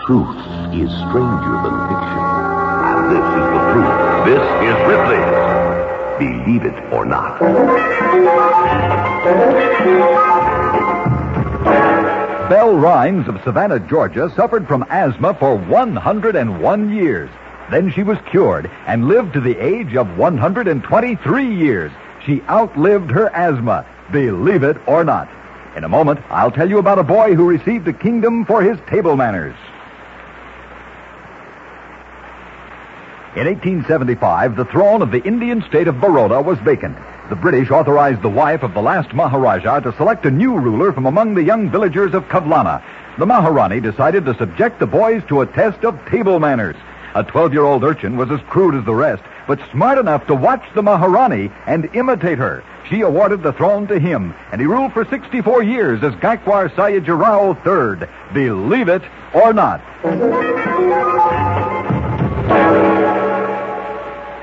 Truth is stranger than fiction. And this is the truth. This is Ripley's Believe It or Not. Belle Rhines of Savannah, Georgia, suffered from asthma for 101 years. Then she was cured and lived to the age of 123 years. She outlived her asthma, believe it or not. In a moment, I'll tell you about a boy who received a kingdom for his table manners. In 1875, the throne of the Indian state of Baroda was vacant. The British authorized the wife of the last Maharaja to select a new ruler from among the young villagers of Kavlana. The Maharani decided to subject the boys to a test of table manners. A 12-year-old urchin was as crude as the rest, but smart enough to watch the Maharani and imitate her. She awarded the throne to him, and he ruled for 64 years as Gaikwar Sayajirao III. Believe it or not.